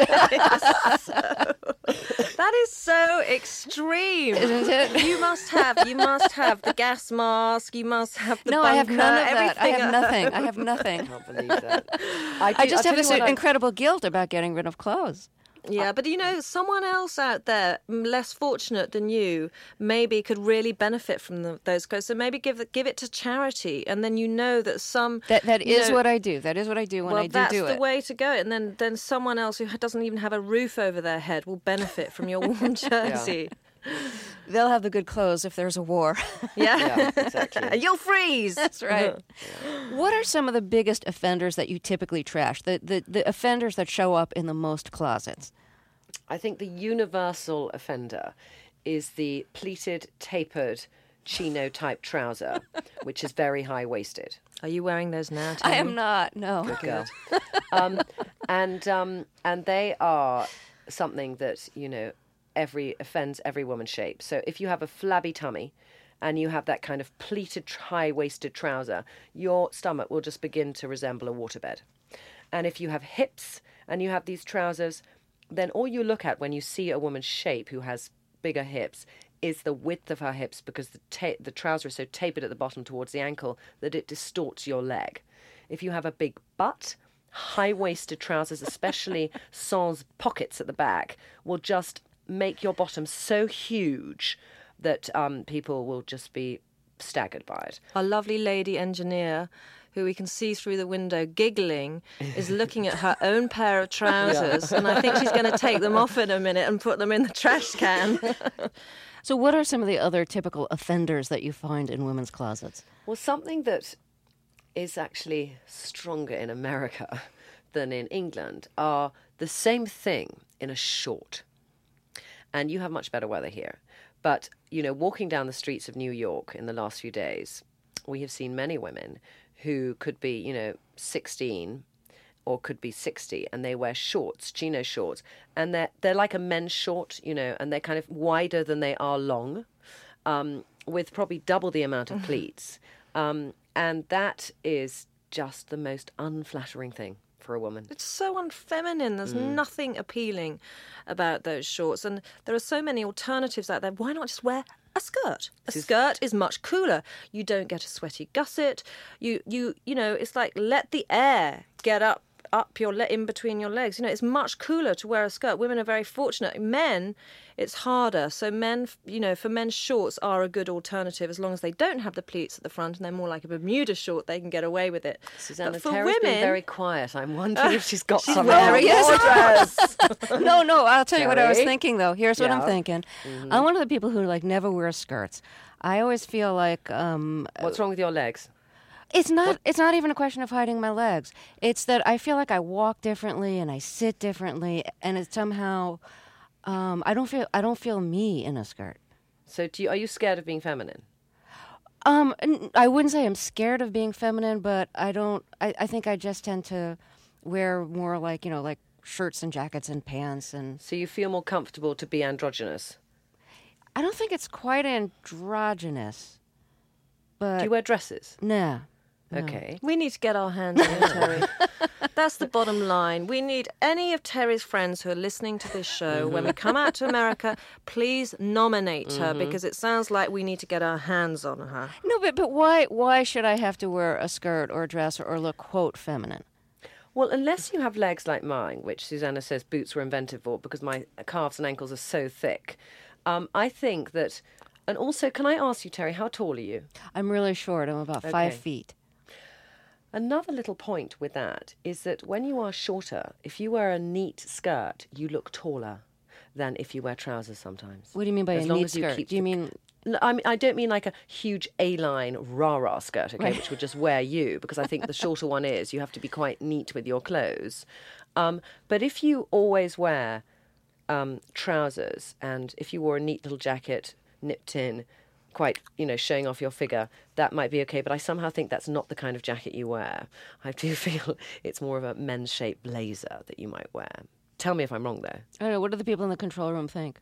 that is so extreme, isn't it? You must have the gas mask. You must have the no, bunker, I have none of that. I have nothing. I have I nothing. can't believe that. I just have this incredible guilt about getting rid of clothes. Yeah, but you know, someone else out there, less fortunate than you, maybe could really benefit from those clothes. So maybe give it to charity, and then you know that some... That is what I do. That is what I do when I do it. Well, that's the way to go. And then someone else who doesn't even have a roof over their head will benefit from your warm jersey. Yeah. They'll have the good clothes if there's a war. Yeah, exactly. You'll freeze. That's right. What are some of the biggest offenders that you typically trash? The offenders that show up in the most closets? I think the universal offender is the pleated, tapered chino-type trouser, which is very high-waisted. Are you wearing those now, Tony? I am not, no. Good girl. And they are something that, you know, offends every woman's shape. So if you have a flabby tummy and you have that kind of pleated, high-waisted trouser, your stomach will just begin to resemble a waterbed. And if you have hips and you have these trousers, then all you look at when you see a woman's shape who has bigger hips is the width of her hips, because the trouser is so tapered at the bottom towards the ankle that it distorts your leg. If you have a big butt, high-waisted trousers, especially sans pockets at the back, will just make your bottom so huge that people will just be staggered by it. Our lovely lady engineer, who we can see through the window giggling, is looking at her own pair of trousers, and I think she's going to take them off in a minute and put them in the trash can. So what are some of the other typical offenders that you find in women's closets? Well, something that is actually stronger in America than in England are the same thing in a short. And you have much better weather here. But, you know, walking down the streets of New York in the last few days, we have seen many women who could be, you know, 16 or could be 60, and they wear shorts, chino shorts, and they're like a men's short, you know, and they're kind of wider than they are long, with probably double the amount of pleats. And that is just the most unflattering thing for a woman. It's so unfeminine. There's nothing appealing about those shorts, and there are so many alternatives out there. Why not just wear a skirt? A skirt is much cooler. You don't get a sweaty gusset. You know, it's like let the air get up up in between your legs. It's much cooler to wear a skirt. Women are very fortunate. Men, it's harder. So men, for men, shorts are a good alternative as long as they don't have the pleats at the front and they're more like a Bermuda short. They can get away with it. Susanna, Terry's been very quiet. I'm wondering if she's got some very dress. No, I'll tell you what I was Terry? thinking, though. Here's what I'm thinking. Mm-hmm. I'm one of the people who never wear skirts. I always feel like What's wrong with your legs? It's not even a question of hiding my legs. It's that I feel like I walk differently and I sit differently, and it's somehow I don't feel me in a skirt. So are you scared of being feminine? I wouldn't say I'm scared of being feminine, but I think I just tend to wear more like shirts and jackets and pants. And so you feel more comfortable to be androgynous? I don't think it's quite androgynous. But do you wear dresses? No. Okay. We need to get our hands on it, Terry. That's the bottom line. We need any of Terry's friends who are listening to this show, when we come out to America, please nominate her, because it sounds like we need to get our hands on her. No, but why should I have to wear a skirt or a dress or look, quote, feminine? Well, unless you have legs like mine, which Susanna says boots were invented for because my calves and ankles are so thick, I think that... And also, can I ask you, Terry, how tall are you? I'm really short. I'm about 5 feet. Another little point with that is that when you are shorter, if you wear a neat skirt, you look taller than if you wear trousers sometimes. What do you mean by a neat skirt? Do you mean... I don't mean like a huge A-line rah-rah skirt, okay, Right. which would just wear you, because I think the shorter one is, you have to be quite neat with your clothes. But if you always wear trousers, and if you wore a neat little jacket nipped in, quite, showing off your figure, that might be okay. But I somehow think that's not the kind of jacket you wear. I do feel it's more of a men's shaped blazer that you might wear. Tell me if I'm wrong, though. I don't know. What do the people in the control room think?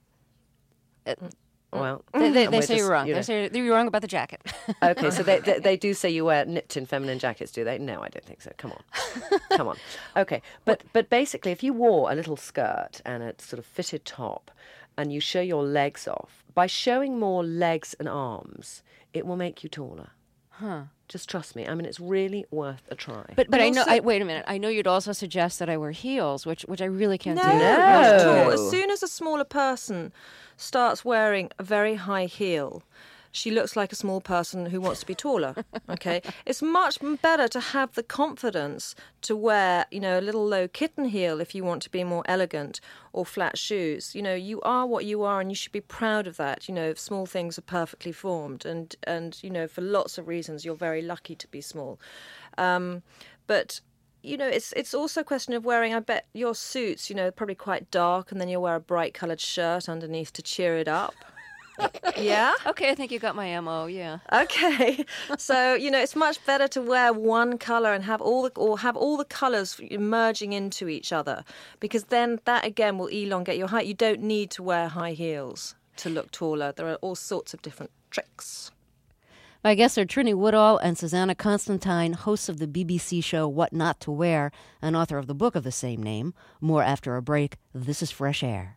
Well, they say you're wrong. They say you're wrong about the jacket. Okay, so they do say you wear nipped-in feminine jackets, do they? No, I don't think so. Come on. Okay, but basically, if you wore a little skirt and a sort of fitted top, and you show your legs off, by showing more legs and arms, it will make you taller. Huh. Just trust me. I mean, it's really worth a try. But I know. Wait a minute. I know you'd also suggest that I wear heels, which I really can't do. No, not at all. As soon as a smaller person starts wearing a very high heel, she looks like a small person who wants to be taller, okay? It's much better to have the confidence to wear, a little low kitten heel if you want to be more elegant, or flat shoes. You are what you are, and you should be proud of that. Small things are perfectly formed, and for lots of reasons, you're very lucky to be small. But... it's also a question of wearing, I bet, your suits, probably quite dark, and then you'll wear a bright-coloured shirt underneath to cheer it up. Yeah? Okay, I think you got my MO, yeah. Okay. So, it's much better to wear one colour and have all the colours merging into each other, because then that, again, will elongate your height. You don't need to wear high heels to look taller. There are all sorts of different tricks. My guests are Trinny Woodall and Susanna Constantine, hosts of the BBC show What Not to Wear, and author of the book of the same name. More after a break. This is Fresh Air.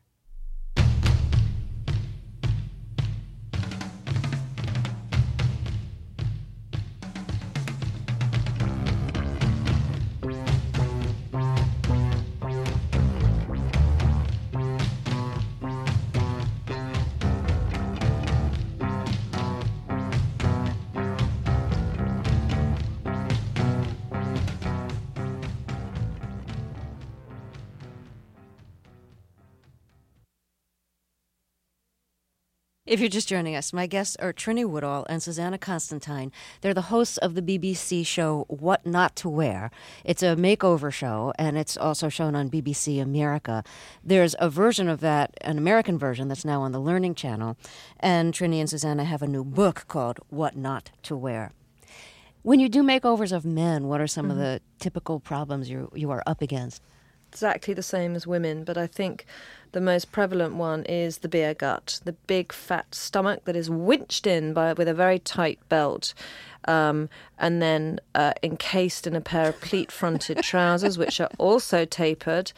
If you're just joining us, my guests are Trinny Woodall and Susanna Constantine. They're the hosts of the BBC show What Not to Wear. It's a makeover show, and it's also shown on BBC America. There's a version of that, an American version, that's now on the Learning Channel. And Trinny and Susanna have a new book called What Not to Wear. When you do makeovers of men, what are some of the typical problems you are up against? Exactly the same as women, but I think the most prevalent one is the beer gut, the big fat stomach that is winched in with a very tight belt, and then encased in a pair of pleat-fronted trousers, which are also tapered,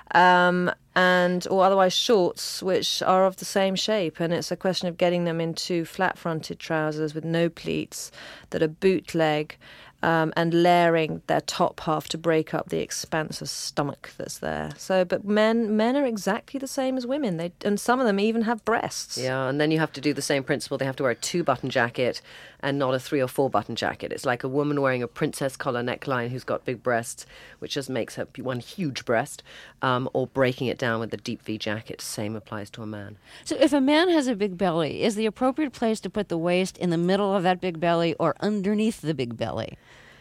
or otherwise shorts, which are of the same shape. And it's a question of getting them into flat-fronted trousers with no pleats that are bootleg, and layering their top half to break up the expanse of stomach that's there. So, but men are exactly the same as women. And some of them even have breasts. Yeah, and then you have to do the same principle. They have to wear a 2-button jacket and not a 3 or 4-button jacket. It's like a woman wearing a princess collar neckline who's got big breasts, which just makes her one huge breast, or breaking it down with a deep V jacket. Same applies to a man. So if a man has a big belly, is the appropriate place to put the waist in the middle of that big belly or underneath the big belly?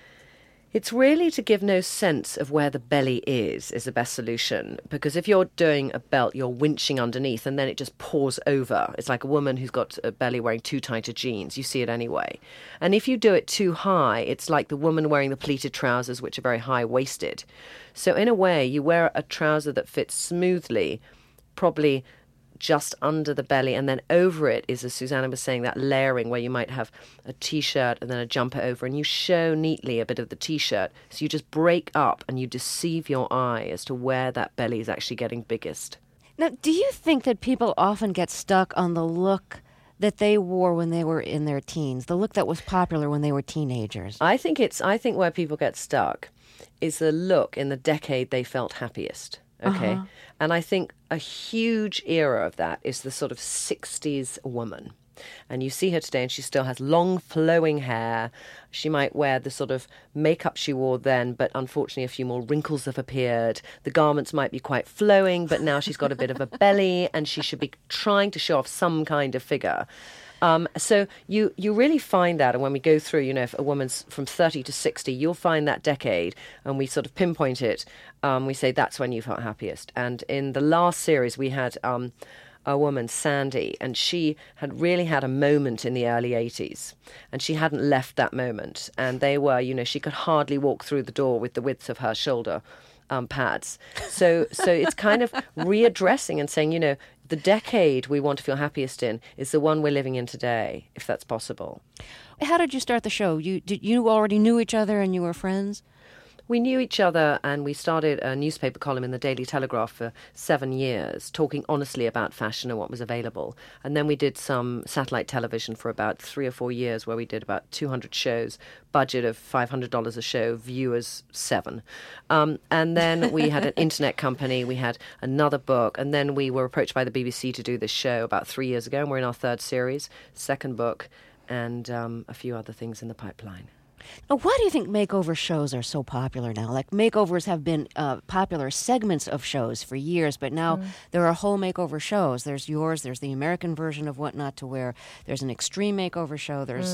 It's really to give no sense of where the belly is the best solution. Because if you're doing a belt, you're winching underneath and then it just pours over. It's like a woman who's got a belly wearing too tighter jeans. You see it anyway. And if you do it too high, it's like the woman wearing the pleated trousers, which are very high-waisted. So in a way, you wear a trouser that fits smoothly, probably just under the belly, and then over it is, as Susanna was saying, that layering where you might have a T-shirt and then a jumper over, and you show neatly a bit of the T-shirt. So you just break up and you deceive your eye as to where that belly is actually getting biggest. Now, do you think that people often get stuck on the look that they wore when they were in their teens, the look that was popular when they were teenagers? I think where people get stuck is the look in the decade they felt happiest. Okay. Uh-huh. And I think a huge era of that is the sort of 60s woman. And you see her today and she still has long flowing hair. She might wear the sort of makeup she wore then, but unfortunately a few more wrinkles have appeared. The garments might be quite flowing, but now she's got a bit of a belly and she should be trying to show off some kind of figure. So you really find that, and when we go through, if a woman's from 30 to 60, you'll find that decade, and we sort of pinpoint it. We say that's when you felt happiest. And in the last series, we had a woman, Sandy, and she had really had a moment in the early 80s, and she hadn't left that moment. And they were, she could hardly walk through the door with the width of her shoulder pads. So it's kind of readdressing and saying, the decade we want to feel happiest in is the one we're living in today, if that's possible. How did you start the show? You already knew each other and you were friends? We knew each other, and we started a newspaper column in the Daily Telegraph for 7 years, talking honestly about fashion and what was available. And then we did some satellite television for about 3 or 4 years, where we did about 200 shows, budget of $500 a show, viewers 7. And then we had an internet company, we had another book, and then we were approached by the BBC to do this show about 3 years ago, and we're in our 3rd series, 2nd book, and a few other things in the pipeline. Now, why do you think makeover shows are so popular now? Like, makeovers have been popular segments of shows for years, but now there are whole makeover shows. There's yours, there's the American version of What Not to Wear, there's an extreme makeover show, there's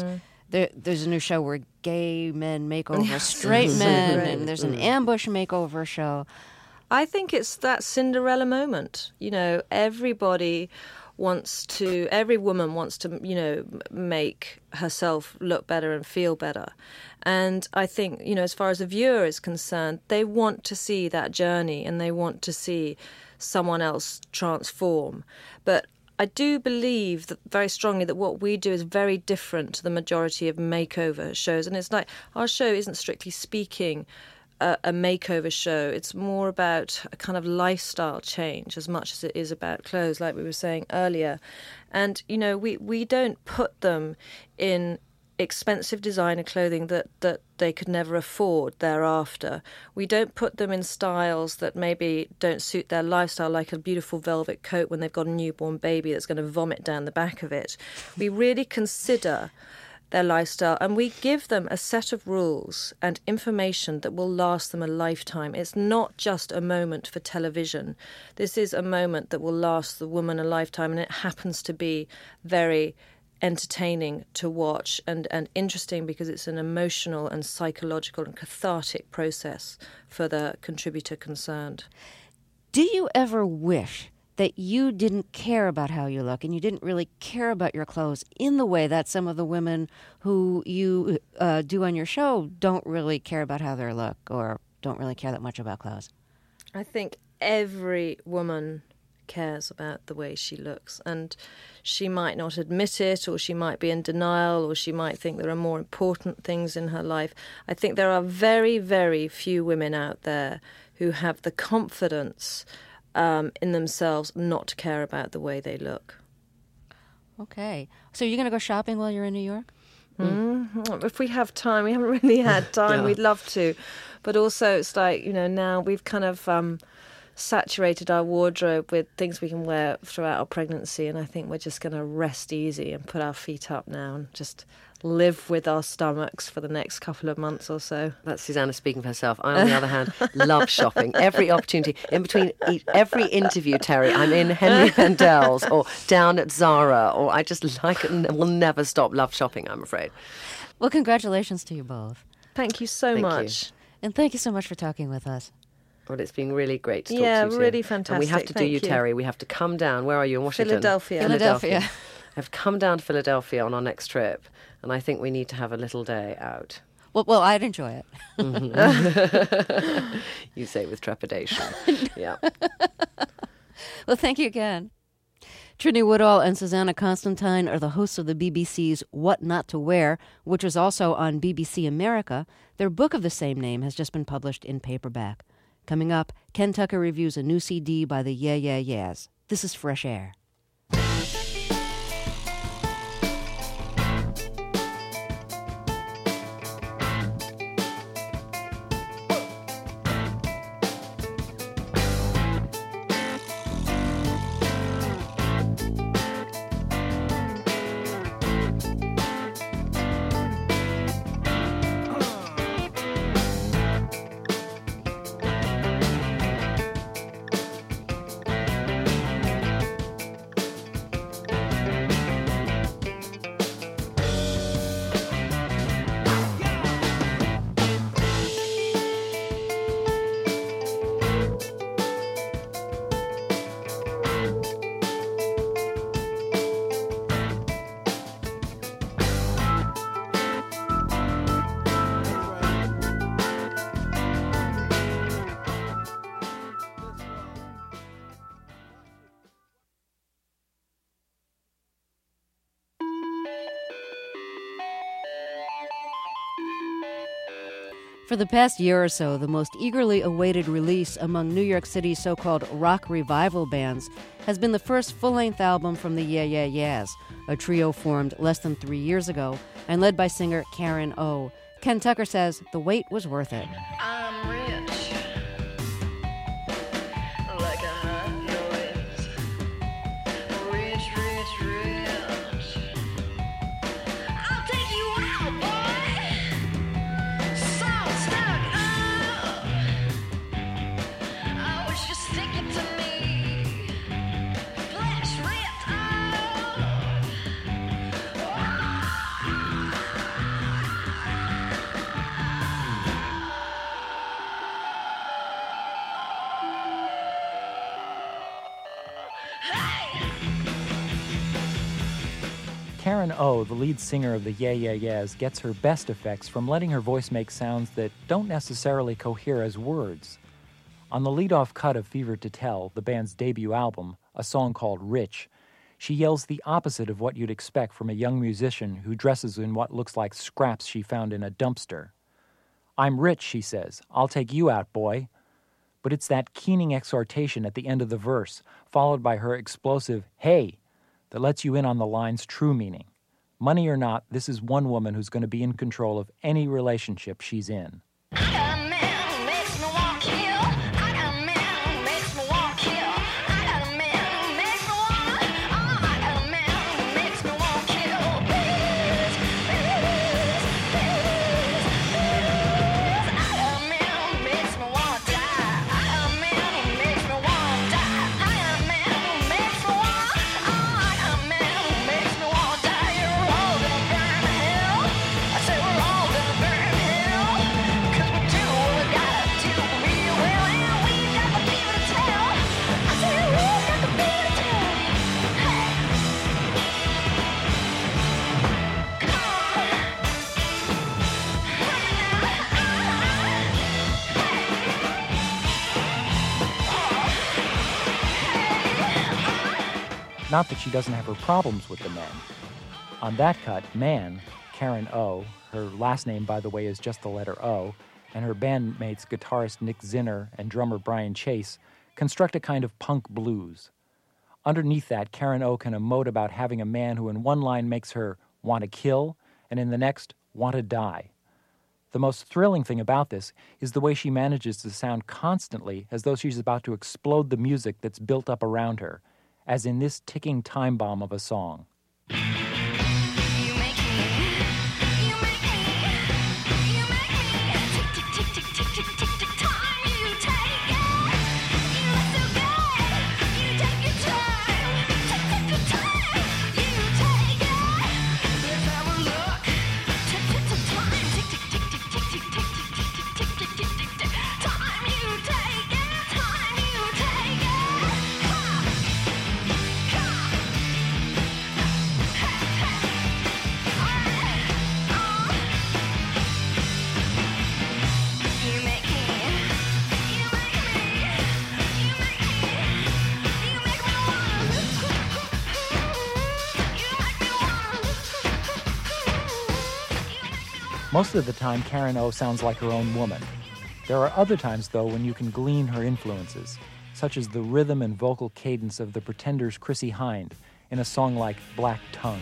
a new show where gay men make over straight men, and there's an ambush makeover show. I think it's that Cinderella moment. Every woman wants to, make herself look better and feel better. And I think, as far as the viewer is concerned, they want to see that journey and they want to see someone else transform. But I do believe that very strongly that what we do is very different to the majority of makeover shows. And it's like, our show isn't strictly speaking a makeover show. It's more about a kind of lifestyle change as much as it is about clothes, like we were saying earlier. And, we don't put them in expensive designer clothing that they could never afford thereafter. We don't put them in styles that maybe don't suit their lifestyle, like a beautiful velvet coat when they've got a newborn baby that's going to vomit down the back of it. We really consider their lifestyle, and we give them a set of rules and information that will last them a lifetime. It's not just a moment for television. This is a moment that will last the woman a lifetime, and it happens to be very entertaining to watch and interesting because it's an emotional and psychological and cathartic process for the contributor concerned. Do you ever wish that you didn't care about how you look and you didn't really care about your clothes in the way that some of the women who you do on your show don't really care about how they look or don't really care that much about clothes? I think every woman cares about the way she looks. And she might not admit it, or she might be in denial, or she might think there are more important things in her life. I think there are very, very few women out there who have the confidence in themselves not to care about the way they look. Okay. So you're going to go shopping while you're in New York? If we have time. We haven't really had time. We'd love to. But also it's like, now we've kind of saturated our wardrobe with things we can wear throughout our pregnancy, and I think we're just going to rest easy and put our feet up now and just live with our stomachs for the next couple of months or so. That's Susanna speaking for herself. I, on the other hand, love shopping. Every opportunity. In between every interview, Terry, I'm in Henry Bendel's or down at Zara, or I just like it and will never stop. Love shopping, I'm afraid. Well, congratulations to you both. Thank you so much. And thank you so much for talking with us. Well, it's been really great to talk to you. Yeah, too. really fantastic. And we have to do you, Terry. We have to come down. Where are you in Washington? Philadelphia. I have to come down to Philadelphia on our next trip, and I think we need to have a little day out. Well, I'd enjoy it. Mm-hmm. You say with trepidation. Yeah. Well, thank you again. Trinity Woodall and Susanna Constantine are the hosts of the BBC's What Not to Wear, which is also on BBC America. Their book of the same name has just been published in paperback. Coming up, Ken Tucker reviews a new CD by the Yeah Yeah Yeahs. This is Fresh Air. For the past year or so, the most eagerly awaited release among New York City's so-called rock revival bands has been the first full-length album from the Yeah Yeah Yeahs, a trio formed less than 3 years ago and led by singer Karen O. Ken Tucker says the wait was worth it. I'm rich, like a hot noise. Rich, rich, rich. I'll take you out, boy. So stuck up. I wish you'd stick it to me. Flesh ripped off. Karen O, the lead singer of the Yeah Yeah Yeahs, gets her best effects from letting her voice make sounds that don't necessarily cohere as words. On the lead-off cut of Fever to Tell, the band's debut album, a song called Rich, she yells the opposite of what you'd expect from a young musician who dresses in what looks like scraps she found in a dumpster. I'm rich, she says. I'll take you out, boy. But it's that keening exhortation at the end of the verse, followed by her explosive, hey, that lets you in on the line's true meaning. Money or not, this is one woman who's going to be in control of any relationship she's in. I say we're all gonna burn in hell, 'cause we're too Not that she doesn't have her problems with the men. On that cut, Man, Karen O, her last name, by the way, is just the letter O, and her bandmates, guitarist Nick Zinner and drummer Brian Chase, construct a kind of punk blues. Underneath that, Karen O can emote about having a man who in one line makes her want to kill, and in the next, want to die. The most thrilling thing about this is the way she manages to sound constantly as though she's about to explode the music that's built up around her, as in this ticking time bomb of a song. Most of the time, Karen O sounds like her own woman. There are other times, though, when you can glean her influences, such as the rhythm and vocal cadence of the Pretenders' Chrissie Hynde in a song like Black Tongue.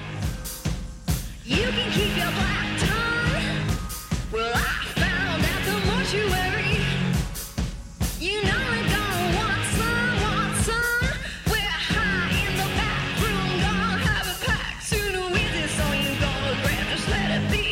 You can keep your black tongue. Well, I found at the mortuary. You know we're gonna want some. We're high in the back room, gonna have a pack sooner with it, so you gonna grab, just let it be.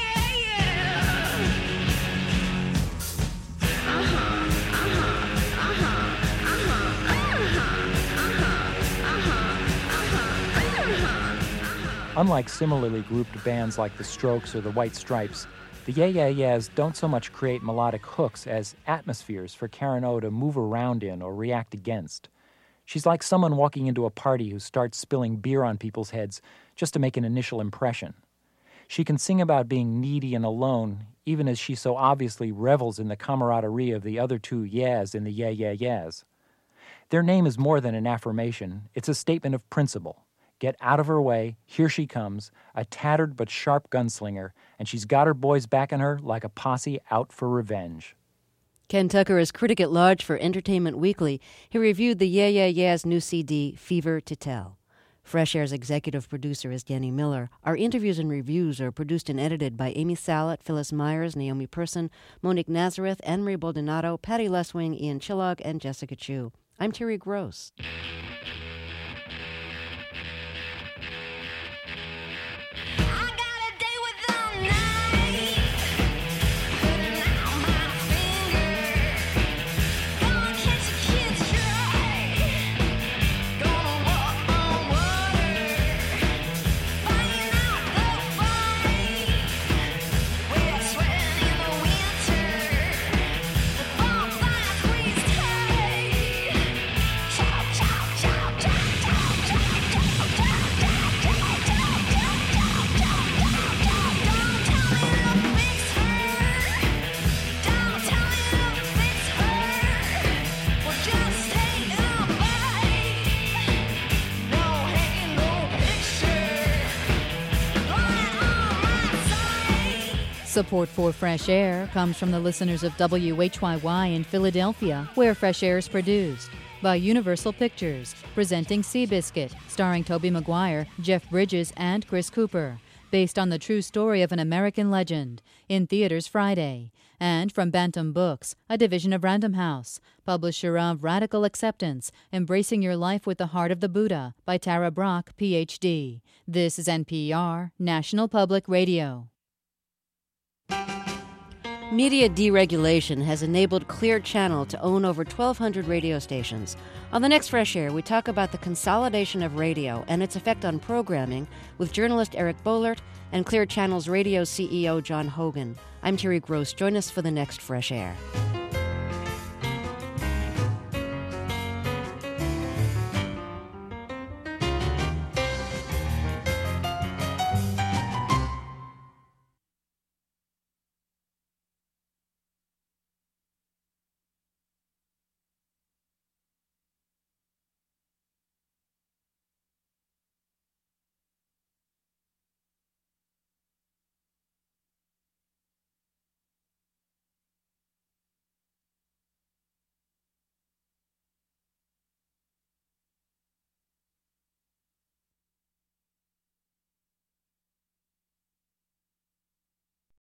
Unlike similarly grouped bands like the Strokes or the White Stripes, the Yeah Yeah Yeahs don't so much create melodic hooks as atmospheres for Karen O to move around in or react against. She's like someone walking into a party who starts spilling beer on people's heads just to make an initial impression. She can sing about being needy and alone, even as she so obviously revels in the camaraderie of the other two Yeahs in the Yeah Yeah Yeahs. Their name is more than an affirmation. It's a statement of principle. Get out of her way, here she comes, a tattered but sharp gunslinger, and she's got her boys backing her like a posse out for revenge. Ken Tucker is critic at large for Entertainment Weekly. He reviewed the Yeah Yeah Yeahs' new CD, Fever to Tell. Fresh Air's executive producer is Danny Miller. Our interviews and reviews are produced and edited by Amy Salat, Phyllis Myers, Naomi Person, Monique Nazareth, Anne-Marie Baldonado, Patty Leswing, Ian Chillog, and Jessica Chu. I'm Terry Gross. Support for Fresh Air comes from the listeners of WHYY in Philadelphia, where Fresh Air is produced. By Universal Pictures, presenting Seabiscuit, starring Tobey Maguire, Jeff Bridges, and Chris Cooper. Based on the true story of an American legend. In theaters Friday. And from Bantam Books, a division of Random House. Publisher of Radical Acceptance, Embracing Your Life with the Heart of the Buddha, by Tara Brock, Ph.D. This is NPR, National Public Radio. Media deregulation has enabled Clear Channel to own over 1,200 radio stations. On the next Fresh Air, we talk about the consolidation of radio and its effect on programming with journalist Eric Boehlert and Clear Channel's radio CEO John Hogan. I'm Terry Gross. Join us for the next Fresh Air.